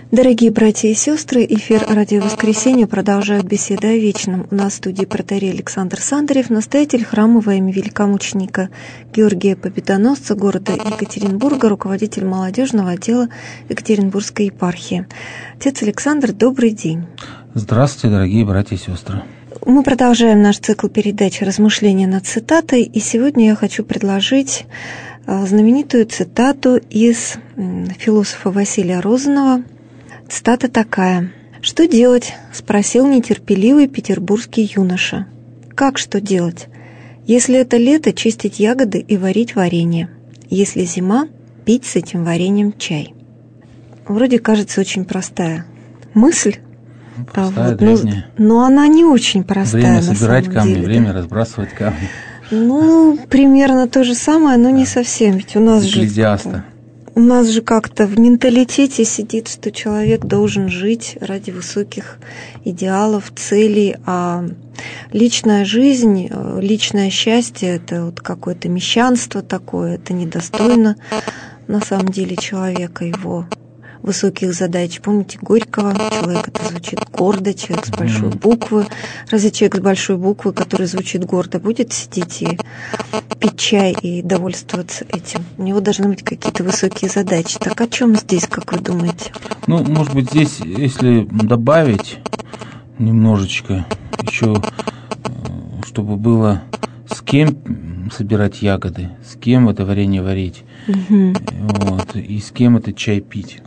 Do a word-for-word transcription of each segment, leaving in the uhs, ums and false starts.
Дорогие братья и сестры, эфир «Радио Воскресенье» продолжает беседы о вечном. У нас в студии протоиерей Александр Сандарев, настоятель храма во имя великомученика Георгия Победоносца города Екатеринбурга, руководитель молодежного отдела Екатеринбургской епархии. Отец Александр, добрый день. Здравствуйте, дорогие братья и сестры. Мы продолжаем наш цикл передач «Размышления над цитатой», и сегодня я хочу предложить знаменитую цитату из философа Василия Розанова. Цитата такая. «Что делать?» – спросил нетерпеливый петербургский юноша. «Как что делать? Если это лето, чистить ягоды и варить варенье. Если зима, пить с этим вареньем чай». Вроде кажется очень простая мысль, простая, вот, но, но она не очень простая. Время на собирать самом камни, деле, время да? разбрасывать камни. Ну, примерно то же самое, но да. не совсем. Ведь у нас же... У нас же как-то в менталитете сидит, что человек должен жить ради высоких идеалов, целей, а личная жизнь, личное счастье – это вот какое-то мещанство такое, это недостойно на самом деле человека, его высоких задач. Помните Горького? Человек это звучит гордо, человек с большой буквы. Разве человек с большой буквы, который звучит гордо, будет сидеть и пить чай и довольствоваться этим? У него должны быть какие-то высокие задачи. Так о чем здесь, как вы думаете? Ну, может быть, здесь, если добавить немножечко, еще, чтобы было с кем собирать ягоды, с кем это варенье варить, угу. вот, и с кем это чай пить.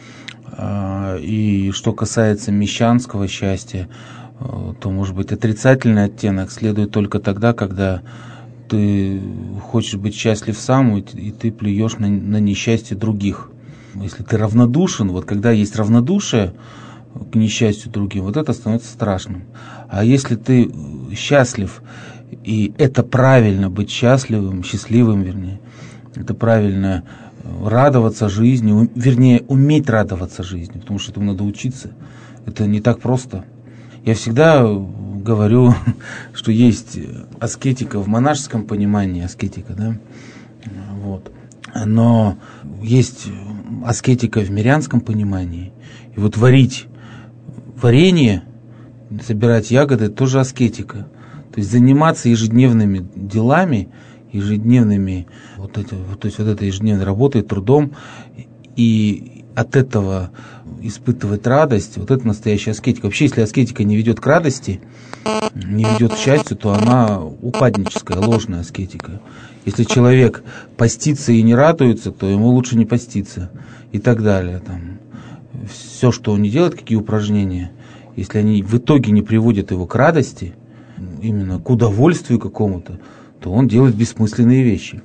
И что касается мещанского счастья, то, может быть, отрицательный оттенок следует только тогда, когда ты хочешь быть счастлив сам, и ты плюешь на, на несчастье других. Если ты равнодушен, вот когда есть равнодушие к несчастью другим, вот это становится страшным. А если ты счастлив, и это правильно быть счастливым, счастливым, вернее, это правильно радоваться жизни, вернее, уметь радоваться жизни, потому что этому надо учиться. Это не так просто. Я всегда говорю, что есть аскетика в монашеском понимании, аскетика, да, вот. Но есть аскетика в мирянском понимании. И вот варить варенье, собирать ягоды – это тоже аскетика. То есть заниматься ежедневными делами, ежедневными, вот это, то есть вот этой ежедневной работой, трудом, и от этого испытывать радость, вот это настоящая аскетика. Вообще, если аскетика не ведет к радости, не ведет к счастью, то она упадническая, ложная аскетика. Если человек постится и не радуется, то ему лучше не поститься, и так далее. Там, все, что он не делает, какие упражнения, если они в итоге не приводят его к радости, именно к удовольствию какому-то, то он делает бессмысленные вещи.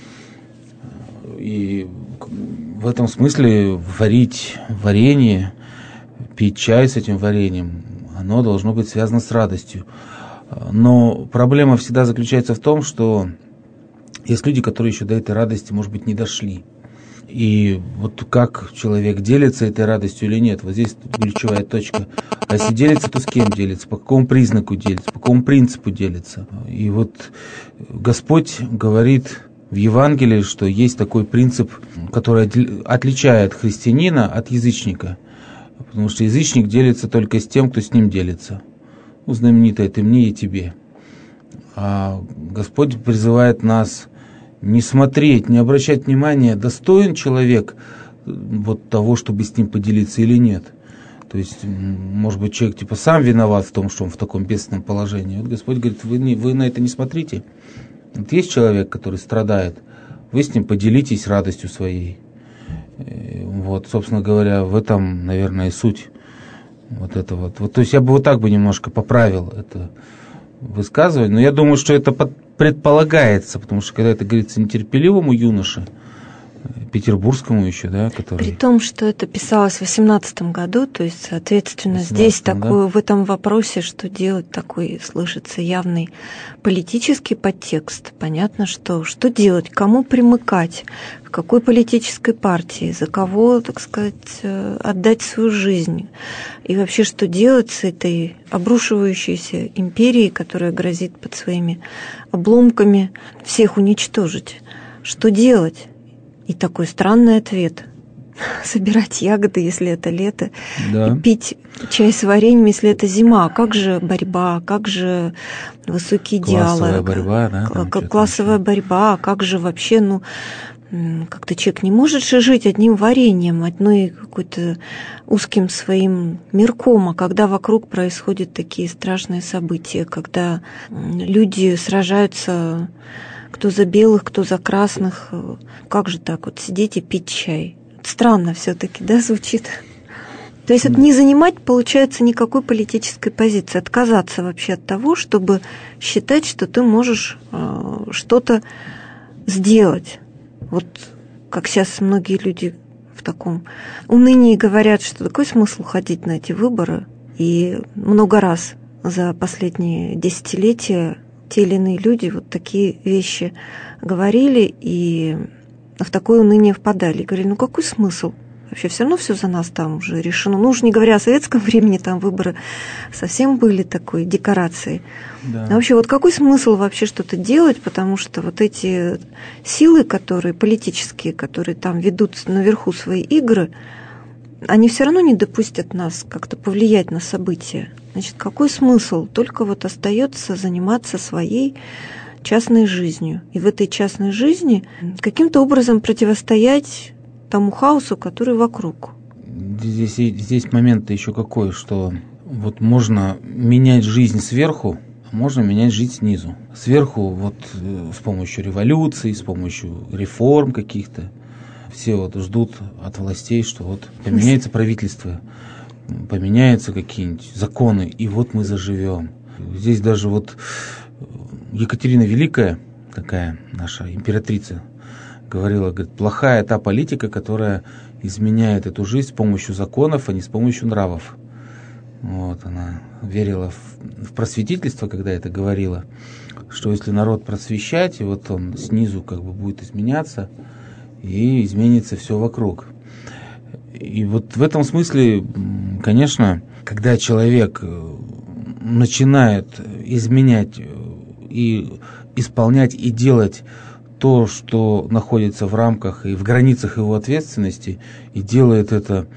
И в этом смысле варить варенье, пить чай с этим вареньем, оно должно быть связано с радостью. Но проблема всегда заключается в том, что есть люди, которые еще до этой радости, может быть, не дошли. И вот как человек делится этой радостью или нет, вот здесь ключевая точка. А если делится, то с кем делится, по какому признаку делится, по какому принципу делится. И вот Господь говорит в Евангелии, что есть такой принцип, который отличает христианина от язычника. Потому что язычник делится только с тем, кто с ним делится. Ну, знаменитое «ты мне и тебе». А Господь призывает нас не смотреть, не обращать внимания, достоин человек вот того, чтобы с ним поделиться или нет. То есть, может быть, человек типа сам виноват в том, что он в таком бедственном положении. Вот Господь говорит, вы, не, вы на это не смотрите. Вот есть человек, который страдает, вы с ним поделитесь радостью своей. Вот, собственно говоря, в этом, наверное, и суть вот этого. Вот. Вот, то есть я бы вот так бы немножко поправил это высказывание, но я думаю, что это предполагается, потому что когда это говорится нетерпеливому юноше, петербургскому еще, да, который... При том, что это писалось в восемнадцатом году, то есть, соответственно, здесь такое, да? В этом вопросе, что делать, такой слышится явный политический подтекст. Понятно, что что делать, кому примыкать, к какой политической партии, за кого, так сказать, отдать свою жизнь. И вообще, что делать с этой обрушивающейся империей, которая грозит под своими обломками всех уничтожить. Что делать? И такой странный ответ. собирать ягоды, если это лето, да. и пить чай с вареньем, если это зима. Как же борьба, как же высокие идеалы. Классовая борьба, да? Там классовая борьба, как же вообще, ну, как-то человек не может же жить одним вареньем, одной какой-то узким своим мирком, а когда вокруг происходят такие страшные события, когда люди сражаются кто за белых, кто за красных, как же так вот сидеть и пить чай? Странно все-таки, да, звучит? То есть вот не занимать, получается, никакой политической позиции, отказаться вообще от того, чтобы считать, что ты можешь э, что-то сделать. Вот как сейчас многие люди в таком унынии говорят, что какой смысл ходить на эти выборы. И много раз за последние десятилетия те или иные люди вот такие вещи говорили и в такое уныние впадали. И говорили, ну какой смысл? Вообще все равно все за нас там уже решено. Ну уж не говоря о советском времени, там выборы совсем были такой декорацией. Да. А вообще вот какой смысл вообще что-то делать, потому что вот эти силы, которые политические, которые там ведут наверху свои игры, они все равно не допустят нас как-то повлиять на события. Значит, какой смысл? Только вот остается заниматься своей частной жизнью. И в этой частной жизни каким-то образом противостоять тому хаосу, который вокруг. Здесь, здесь момент еще какой, что вот можно менять жизнь сверху, а можно менять жизнь снизу. Сверху вот с помощью революции, с помощью реформ каких-то. Все вот ждут от властей, что вот поменяется правительство, поменяются какие-нибудь законы, и вот мы заживем. Здесь даже вот Екатерина Великая, такая наша императрица, говорила, говорит, плохая та политика, которая изменяет эту жизнь с помощью законов, а не с помощью нравов. Вот, она верила в, в просветительство, когда это говорила, что если народ просвещать, и вот он снизу как бы будет изменяться, и изменится все вокруг. И вот в этом смысле, конечно, когда человек начинает изменять и исполнять и делать то, что находится в рамках и в границах его ответственности, и делает это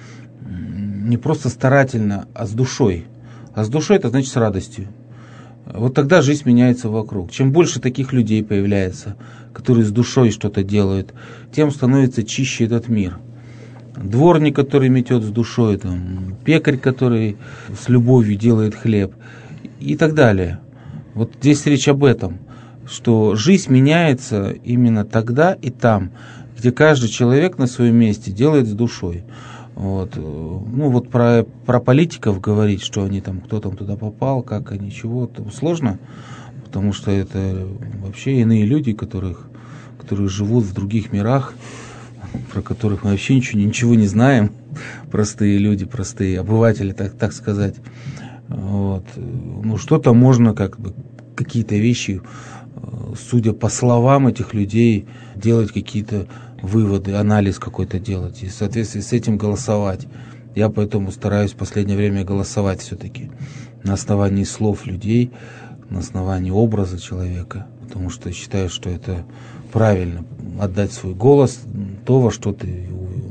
не просто старательно, а с душой. А с душой это значит с радостью. Вот тогда жизнь меняется вокруг. Чем больше таких людей появляется, которые с душой что-то делают, тем становится чище этот мир. Дворник, который метет с душой, там, пекарь, который с любовью делает хлеб и так далее. Вот здесь речь об этом, что жизнь меняется именно тогда и там, где каждый человек на своем месте делает с душой. Вот. Ну вот про, про политиков говорить, что они там, кто там туда попал, как они, чего, то сложно, потому что это вообще иные люди, которых, которые живут в других мирах, про которых мы вообще ничего, ничего не знаем, простые люди, простые обыватели, так, так сказать. Вот. Ну что-то можно, как бы, какие-то вещи, судя по словам этих людей, делать какие-то выводы, анализ какой-то делать, и в соответствии с этим голосовать. Я поэтому стараюсь в последнее время голосовать все-таки на основании слов людей, на основании образа человека, потому что считаю, что это правильно, отдать свой голос, то, во что ты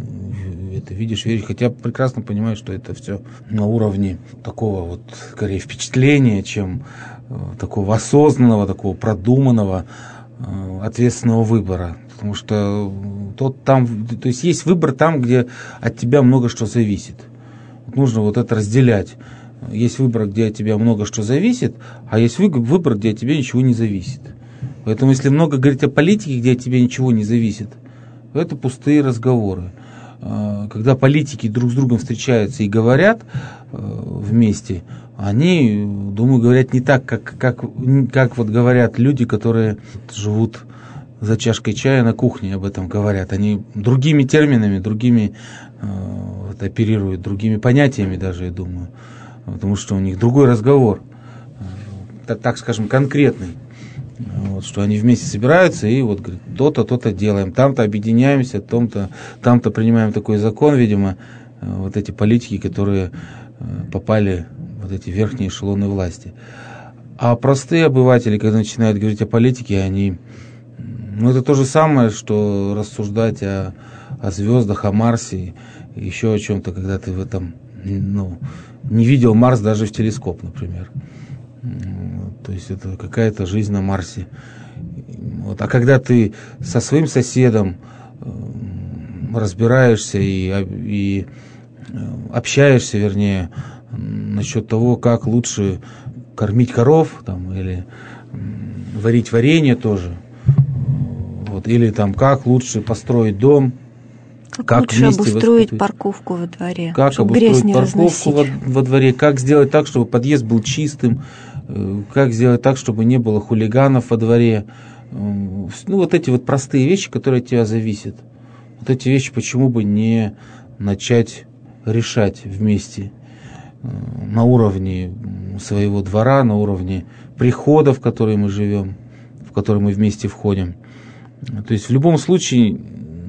это видишь, веришь, хотя прекрасно понимаю, что это все на уровне такого вот, скорее, впечатления, чем такого осознанного, такого продуманного, ответственного выбора. Потому что тот там, то есть есть выбор там, где от тебя много что зависит. Нужно вот это разделять. Есть выбор, где от тебя много что зависит, а есть выбор, где от тебя ничего не зависит. Поэтому если много говорить о политике, где от тебя ничего не зависит, это пустые разговоры. Когда политики друг с другом встречаются и говорят вместе, они, думаю, говорят не так, как, как, как вот говорят люди, которые живут за чашкой чая на кухне, об этом говорят. Они другими терминами, другими э, оперируют, другими понятиями даже, я думаю. Потому что у них другой разговор, э, так скажем, конкретный. Вот, что они вместе собираются и вот говорят, то-то, то-то делаем, там-то объединяемся, там-то, там-то принимаем такой закон, видимо, э, вот эти политики, которые э, попали в вот эти верхние эшелоны власти. А простые обыватели, когда начинают говорить о политике, они... Ну, это то же самое, что рассуждать о, о звездах, о Марсе, еще о чем-то, когда ты в этом, ну, не видел Марс даже в телескоп, например. То есть это какая-то жизнь на Марсе. Вот. А когда ты со своим соседом разбираешься и, и общаешься, вернее, насчет того, как лучше кормить коров там, или варить варенье тоже, вот, или там как лучше построить дом, как, как лучше обустроить парковку во дворе, как чтобы обустроить грязь не парковку во, во дворе, как сделать так, чтобы подъезд был чистым, как сделать так, чтобы не было хулиганов во дворе. Ну, вот эти вот простые вещи, которые от тебя зависят. Вот эти вещи почему бы не начать решать вместе на уровне своего двора, на уровне прихода, в который мы живем, в который мы вместе входим. То есть в любом случае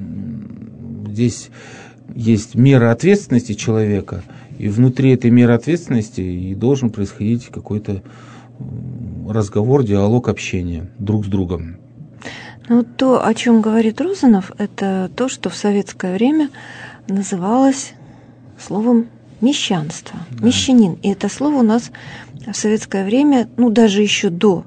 здесь есть мера ответственности человека, и внутри этой меры ответственности и должен происходить какой-то разговор, диалог, общение друг с другом. Ну, то, о чем говорит Розанов, это то, что в советское время называлось словом мещанство, да. Мещанин. И это слово у нас в советское время, ну, даже еще до,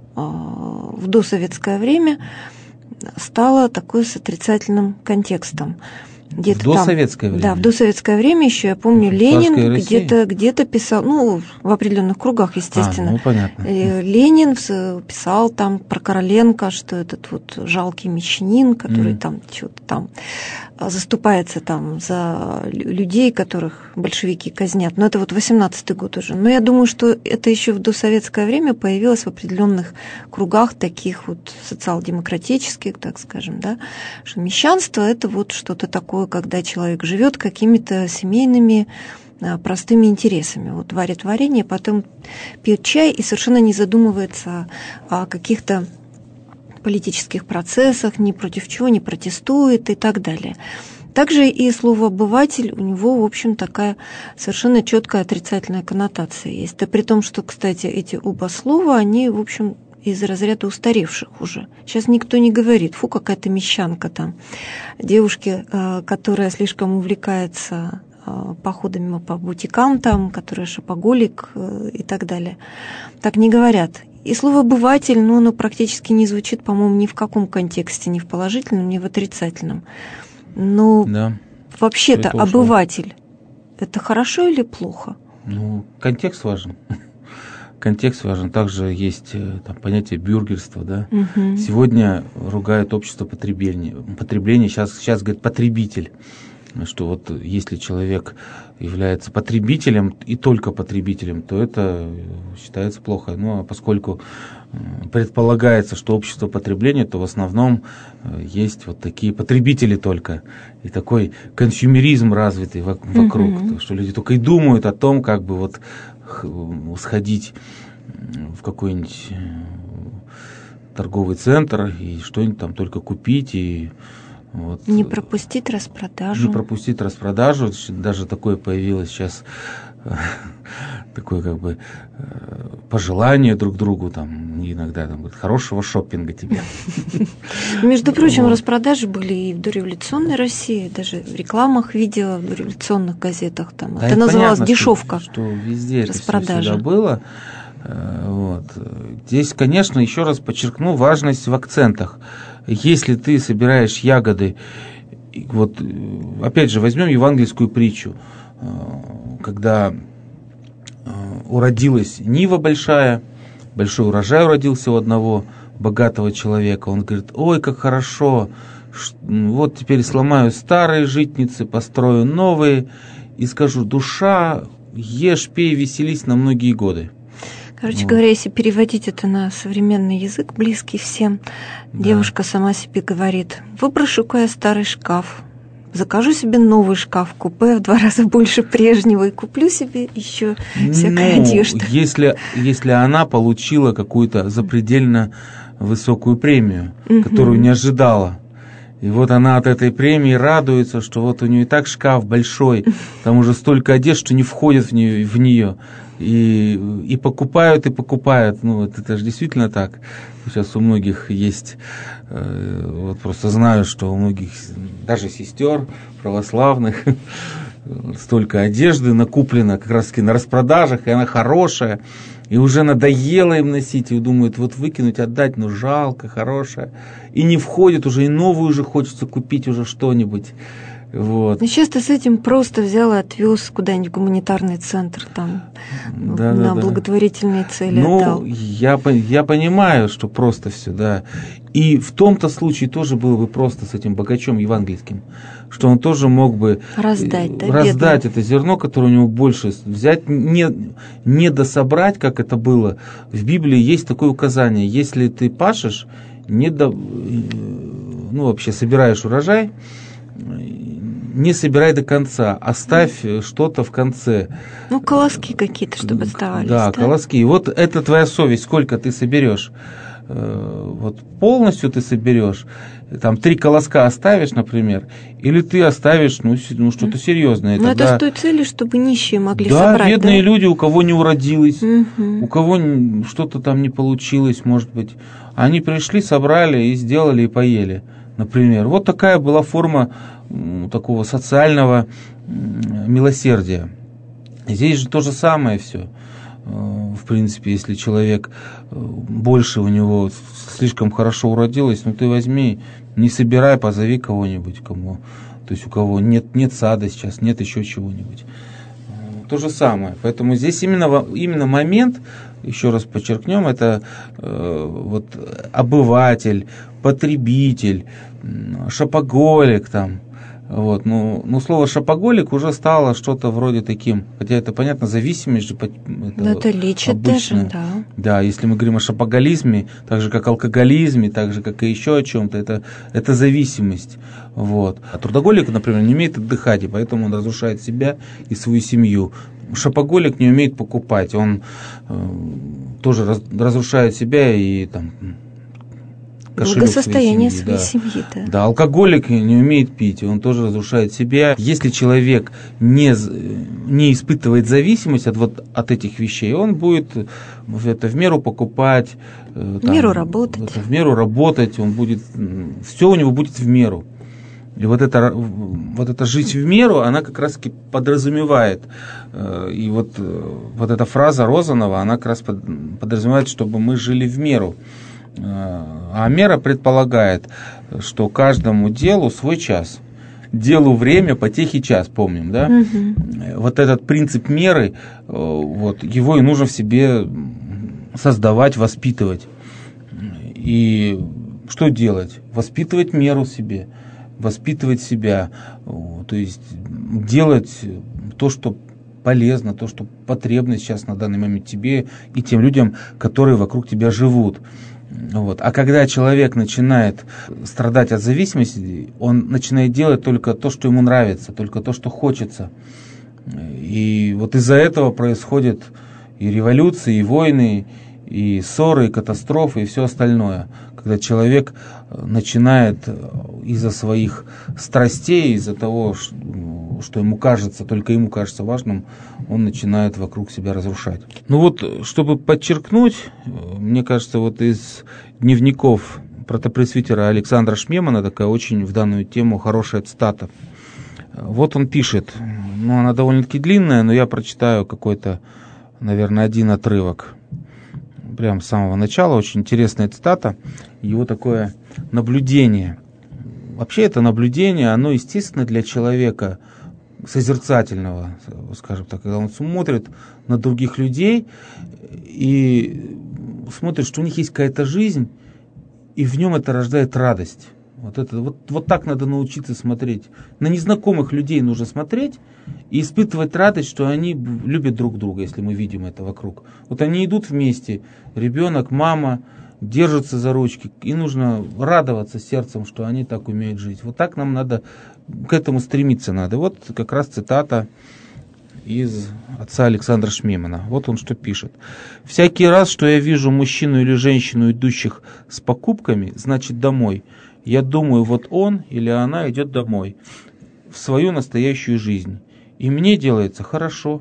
в досоветское время стало такое с отрицательным контекстом. Где-то в досоветское там, время? Да, в досоветское время еще, я помню, Ленин где-то, где-то писал, ну, в определенных кругах, естественно. А, ну, понятно. Ленин писал там про Короленко, что этот вот жалкий мещанин, который mm. там что-то там заступается там за людей, которых большевики казнят. Но это вот восемнадцатый год уже. Но я думаю, что это еще в досоветское время появилось в определенных кругах, таких вот социал-демократических, так скажем, да, что мещанство – это вот что-то такое, когда человек живет какими-то семейными простыми интересами. Вот варит варенье, потом пьет чай и совершенно не задумывается о каких-то политических процессах, ни против чего не протестует и так далее. Также и слово «обыватель» у него, в общем, такая совершенно четкая отрицательная коннотация есть. Да при том, что, кстати, эти оба слова, они, в общем, из разряда устаревших уже. Сейчас никто не говорит, фу, какая-то мещанка там. Девушки, которая слишком увлекается походами по бутикам, там, которая шопоголик и так далее. Так не говорят. И слово «обыватель», ну, оно практически не звучит, по-моему, ни в каком контексте, ни в положительном, ни в отрицательном. Но да, вообще-то обыватель – это хорошо или плохо? Ну, контекст важен. Контекст важен. Также есть там понятие бюргерства, да. Угу. Сегодня ругают общество потребления. Потребление, сейчас, сейчас говорит потребитель. Что вот если человек является потребителем и только потребителем, то это считается плохо. Ну, а поскольку предполагается, что общество потребления, то в основном есть вот такие потребители только. И такой консюмеризм развитый вокруг, mm-hmm. что люди только и думают о том, как бы вот сходить в какой-нибудь торговый центр и что-нибудь там только купить и вот. Не пропустить распродажу. Не пропустить распродажу. Даже такое появилось сейчас, такое как бы пожелание друг другу, там, иногда там, хорошего шопинга тебе. Между прочим, распродажи были и в дореволюционной России, даже в рекламах видела, в дореволюционных газетах. Там. Это называлось дешевка. Что везде это всегда было. Вот. Здесь, конечно, еще раз подчеркну важность в акцентах. Если ты собираешь ягоды, вот опять же возьмем евангельскую притчу, когда уродилась нива большая, большой урожай уродился у одного богатого человека, он говорит: ой, как хорошо, вот теперь сломаю старые житницы, построю новые и скажу: душа, ешь, пей, веселись на многие годы. Короче вот. говоря, если переводить это на современный язык, близкий всем, да. Девушка сама себе говорит: выброшу-ка я старый шкаф, закажу себе новый шкаф-купе в два раза больше прежнего и куплю себе еще всякой ну, одежды. Если, если она получила какую-то запредельно высокую премию, угу. которую не ожидала, И вот она от этой премии радуется, что вот у нее и так шкаф большой, там уже столько одежд, что не входит в нее. В нее. И, и покупают, и покупают. Ну, вот это же действительно так. Сейчас у многих есть, э, вот просто знаю, что у многих, даже сестер православных, столько одежды накуплено как раз таки на распродажах, и она хорошая. И уже надоело им носить, и думают, вот выкинуть, отдать, ну жалко, хорошая. И не входит уже, и новую уже хочется купить уже что-нибудь. Вот. Ну, часто с этим просто взял и отвез куда-нибудь в гуманитарный центр, там, да, на да, благотворительные да. цели ну, отдал. Я, я понимаю, что просто все, да. И в том-то случае тоже было бы просто с этим богачом евангельским, что он тоже мог бы раздать, да, раздать это зерно, которое у него больше, взять, не, не дособрать, как это было. В Библии есть такое указание, если ты пашешь, не до, ну, вообще собираешь урожай, не собирай до конца, оставь mm. что-то в конце. Ну, колоски какие-то, чтобы оставались. Да, да, колоски. Вот это твоя совесть, сколько ты соберешь. Вот полностью ты соберешь, там три колоска оставишь, например, или ты оставишь, ну, ну что-то серьезное. Но это с той целью, чтобы нищие могли да, собрать. Бедные да, люди, у кого не уродилось, угу. у кого что-то там не получилось, может быть, они пришли, собрали и сделали, и поели, например. Вот такая была форма такого социального милосердия. Здесь же то же самое все. В принципе, если человек больше у него слишком хорошо уродилось, ну ты возьми, не собирай, позови кого-нибудь, кому, то есть у кого нет, нет сада сейчас, нет еще чего-нибудь. То же самое. Поэтому здесь именно, именно момент, еще раз подчеркнем, это э, вот обыватель, потребитель, шопоголик там. Вот, ну, ну, слово шопоголик уже стало что-то вроде таким, хотя это, понятно, зависимость же. Это, это лечит обычно. даже, да. Да, если мы говорим о шопоголизме, так же, как алкоголизме, так же, как и еще о чем-то, это, это зависимость. Вот. А трудоголик, например, не умеет отдыхать, и поэтому он разрушает себя и свою семью. Шопоголик не умеет покупать, он э, тоже раз, разрушает себя и там... благосостояние своей семьи, своей да. семьи, да. Да, алкоголик не умеет пить, он тоже разрушает себя. Если человек не, не испытывает зависимость от, вот, от этих вещей, он будет это в меру покупать. В там, меру работать. Это, в меру работать, он будет, все у него будет в меру. И вот эта, вот эта жизнь в меру, она как раз подразумевает, и вот, вот эта фраза Розанова, она как раз подразумевает, чтобы мы жили в меру. А мера предполагает, что каждому делу свой час. Делу время, потехе час, помним, да? Угу. Вот этот принцип меры, вот, его и нужно в себе создавать, воспитывать. И что делать? Воспитывать меру в себе, воспитывать себя, то есть делать то, что полезно, то, что потребно сейчас на данный момент тебе и тем людям, которые вокруг тебя живут. Вот. А когда человек начинает страдать от зависимости, он начинает делать только то, что ему нравится, только то, что хочется. И вот из-за этого происходят и революции, и войны, и ссоры, и катастрофы, и все остальное. Когда человек начинает из-за своих страстей, из-за того, что ему кажется, только ему кажется важным, он начинает вокруг себя разрушать. Ну вот, чтобы подчеркнуть, мне кажется, вот из дневников протопресвитера Александра Шмемана такая очень в данную тему хорошая цитата. Вот он пишет, ну она довольно-таки длинная, но я прочитаю какой-то, наверное, один отрывок. Прямо с самого начала, очень интересная цитата, его такое наблюдение. Вообще это наблюдение, оно естественно для человека созерцательного, скажем так, когда он смотрит на других людей и смотрит, что у них есть какая-то жизнь, и в нем это рождает радость. Вот, это, вот, вот так надо научиться смотреть. На незнакомых людей нужно смотреть и испытывать радость, что они любят друг друга, если мы видим это вокруг. Вот они идут вместе, ребенок, мама, держатся за ручки, и нужно радоваться сердцем, что они так умеют жить. Вот так нам надо, к этому стремиться надо. Вот как раз цитата из отца Александра Шмемана. Вот он что пишет. «Всякий раз, что я вижу мужчину или женщину, идущих с покупками, значит домой, Я думаю, вот он или она идет домой, в свою настоящую жизнь, и мне делается хорошо,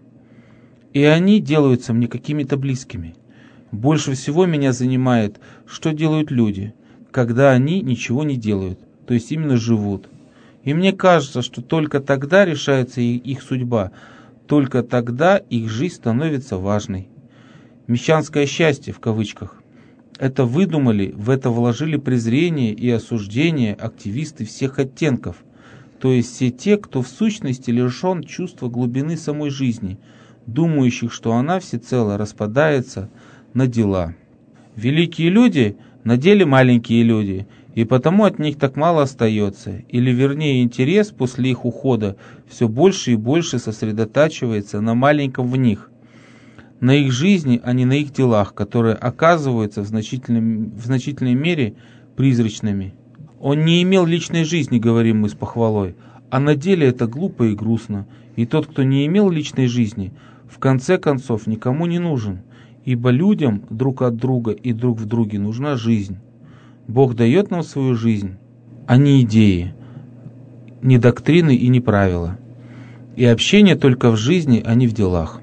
и они делаются мне какими-то близкими. Больше всего меня занимает, что делают люди, когда они ничего не делают, то есть именно живут. И мне кажется, что только тогда решается их судьба, только тогда их жизнь становится важной. «Мещанское счастье» в кавычках. Это выдумали, в это вложили презрение и осуждение активисты всех оттенков, то есть все те, кто в сущности лишен чувства глубины самой жизни, думающих, что она всецело распадается на дела. Великие люди на деле маленькие люди, и потому от них так мало остается, или вернее интерес после их ухода все больше и больше сосредотачивается на маленьком в них, на их жизни, а не на их делах, которые оказываются в значительной, в значительной мере призрачными. Он не имел личной жизни, говорим мы с похвалой, а на деле это глупо и грустно, и тот, кто не имел личной жизни, в конце концов никому не нужен, ибо людям друг от друга и друг в друге нужна жизнь. Бог дает нам свою жизнь, а не идеи, не доктрины и не правила. И общение только в жизни, а не в делах.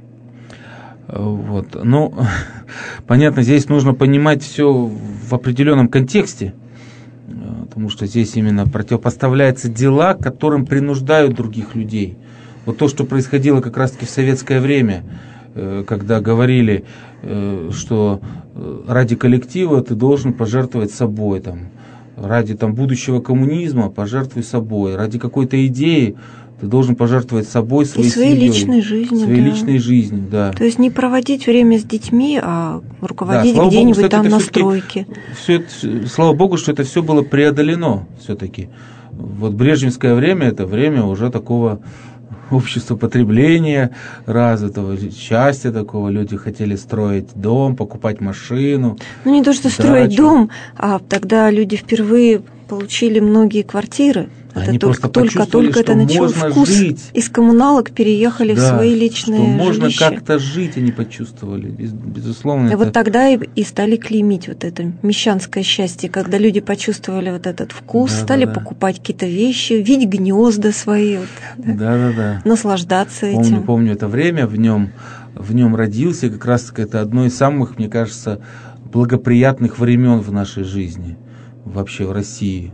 Вот. Ну, понятно, здесь нужно понимать все в определенном контексте, потому что здесь именно противопоставляются дела, которым принуждают других людей. Вот то, что происходило как раз-таки в советское время, когда говорили, что ради коллектива ты должен пожертвовать собой, там, ради там, будущего коммунизма пожертвуй собой, ради какой-то идеи ты должен пожертвовать собой, своей, и своей семьей, личной жизнью. Своей да. личной жизнью, да. То есть не проводить время с детьми, а руководить да, где-нибудь Богу, там на стройке. Все это, слава Богу, что это все было преодолено все-таки. Вот брежневское время – это время уже такого общества потребления развитого, счастья такого. Люди хотели строить дом, покупать машину. Ну не то, что дачу. Строить дом, а тогда люди впервые получили многие квартиры. Они это просто только, только это начал вкус. Жить. Из коммуналок переехали да, в свои личные что можно жилища. Как-то жить, они почувствовали, безусловно. И это... вот тогда и, и стали клеймить вот это мещанское счастье, когда люди почувствовали вот этот вкус, да, стали да, да. покупать какие-то вещи, видеть гнезда свои, вот, да, да, да, да. наслаждаться помню, этим. Помню это время, в нем, в нем родился, как раз это одно из самых, мне кажется, благоприятных времен в нашей жизни, вообще в России.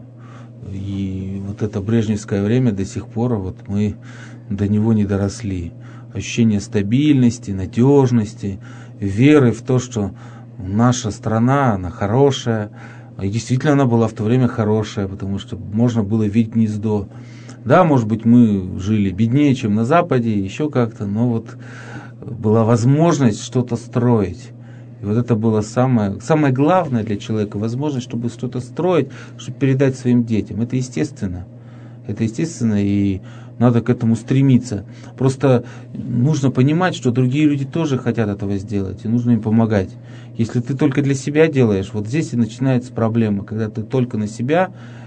И вот это брежневское время до сих пор вот мы до него не доросли. Ощущение стабильности, надежности, веры в то, что наша страна, она хорошая. И действительно она была в то время хорошая, потому что можно было видеть гнездо. Да, может быть, мы жили беднее, чем на Западе, еще как-то, но вот была возможность что-то строить. И вот это было самое, самое главное для человека, возможность, чтобы что-то строить, чтобы передать своим детям. Это естественно. Это естественно, и надо к этому стремиться. Просто нужно понимать, что другие люди тоже хотят этого сделать, и нужно им помогать. Если ты только для себя делаешь, вот здесь и начинается проблема, когда ты только на себя,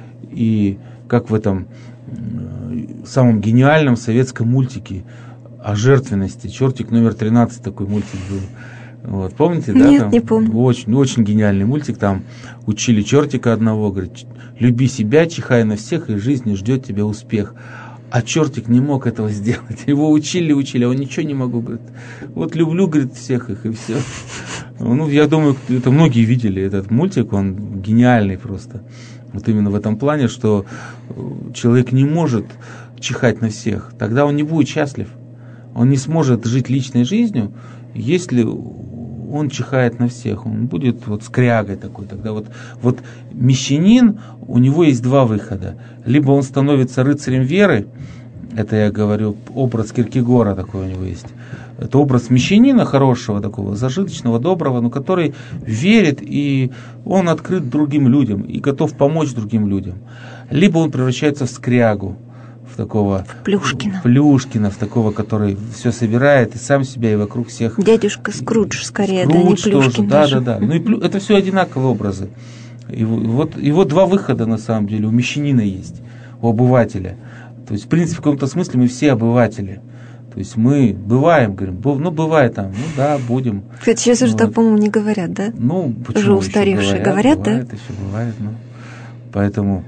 и как в этом самом гениальном советском мультике о жертвенности, «Чертик номер тринадцать» такой мультик был. Вот, помните, да? Нет, там не помню. Очень, очень гениальный мультик. Там учили чертика одного, говорит, люби себя, чихай на всех, и жизнь ждет тебя успех. А чертик не мог этого сделать. Его учили, учили, а он ничего не могу, говорит. Вот люблю, говорит, всех их, и все. Ну, я думаю, это многие видели этот мультик, он гениальный просто. Вот именно в этом плане, что человек не может чихать на всех, тогда он не будет счастлив. Он не сможет жить личной жизнью, если он чихает на всех, он будет вот скрягой такой. Тогда вот, вот мещанин, у него есть два выхода. Либо он становится рыцарем веры, это я говорю, образ Киркегора такой у него есть. Это образ мещанина хорошего, такого зажиточного, доброго, но который верит, и он открыт другим людям, и готов помочь другим людям. Либо он превращается в скрягу, в такого в Плюшкина. В Плюшкина, в такого, который все собирает и сам себя, и вокруг всех. Дядюшка Скрудж, скорее, Скрудж да, не Плюшкин. Да, да, да. Ну и плю... это все одинаковые образы. И вот, и вот два выхода, на самом деле, у мещанина есть, у обывателя. То есть, в принципе, в каком-то смысле мы все обыватели. То есть мы бываем, говорим, ну бывает там, ну да, будем. Кстати, сейчас уже вот. Так, по-моему, не говорят, да? Ну, почему уже устаревшие говорят, говорят, бывает, да? Еще бывает, ну. Поэтому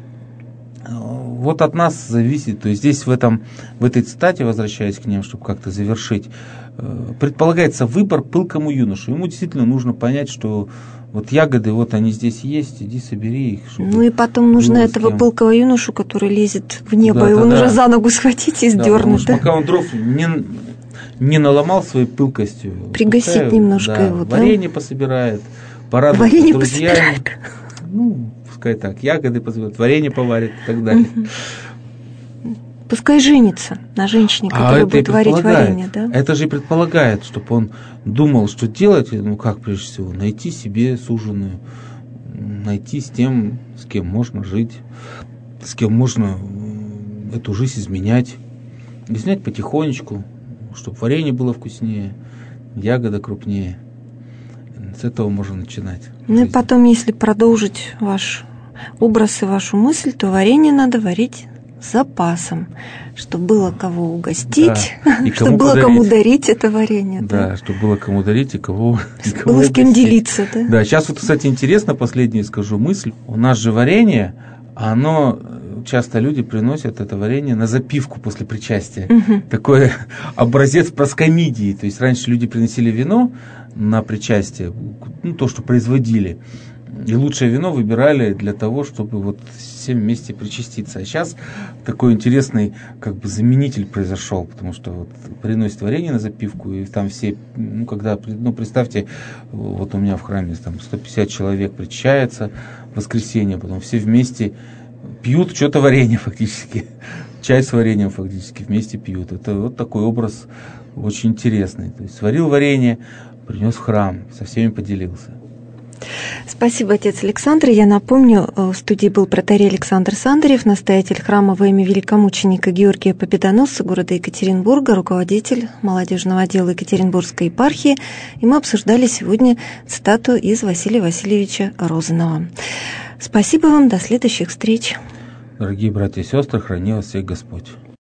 вот от нас зависит, то есть здесь в, этом, в этой цитате, возвращаясь к ним, чтобы как-то завершить, предполагается выбор пылкому юношу. Ему действительно нужно понять, что вот ягоды, вот они здесь есть, иди собери их. Ну и потом нужно этого пылкого юношу, который лезет в небо, да, и он да, уже да. за ногу схватить и сдернуть. Да, да? Пока он дров не, не наломал своей пылкостью. Пригасить пускай, немножко да, его. Да? Варенье пособирает, порадуется варенье с друзьями. Пособирает. Ну, пускай так, ягоды пособирает, варенье поварит и так далее. Пускай женится на женщине, которая а будет варить варенье, да? Это же и предполагает, чтобы он думал, что делать, ну как прежде всего, найти себе суженую, найти с тем, с кем можно жить, с кем можно эту жизнь изменять, изменять потихонечку, чтобы варенье было вкуснее, ягода крупнее. С этого можно начинать. Ну и потом, если продолжить ваш образ и вашу мысль, то варенье надо варить с запасом, чтобы было кого угостить, да, чтобы было кому дарить это варенье. Да, да, чтобы было кому дарить и кого, и кого было с кем делиться. Да? Да, сейчас вот, кстати, интересно, последнее скажу мысль. У нас же варенье, оно, часто люди приносят это варенье на запивку после причастия. Угу. Такой образец проскомидии. То есть раньше люди приносили вино на причастие, ну, то, что производили. И лучшее вино выбирали для того, чтобы вот всем вместе причаститься. А сейчас такой интересный как бы заменитель произошел, потому что вот приносят варенье на запивку, и там все, ну, когда, ну, представьте, вот у меня в храме там сто пятьдесят человек причащается в воскресенье, потом все вместе пьют что-то варенье фактически, чай с вареньем фактически вместе пьют. Это вот такой образ очень интересный. То есть сварил варенье, принес в храм, со всеми поделился. Спасибо, отец Александр. Я напомню, в студии был протоиерей Александр Сандарев, настоятель храма во имя великомученика Георгия Победоносца города Екатеринбурга, руководитель молодежного отдела Екатеринбургской епархии. И мы обсуждали сегодня цитату из Василия Васильевича Розанова. Спасибо вам, до следующих встреч. Дорогие братья и сестры, храни вас всех Господь.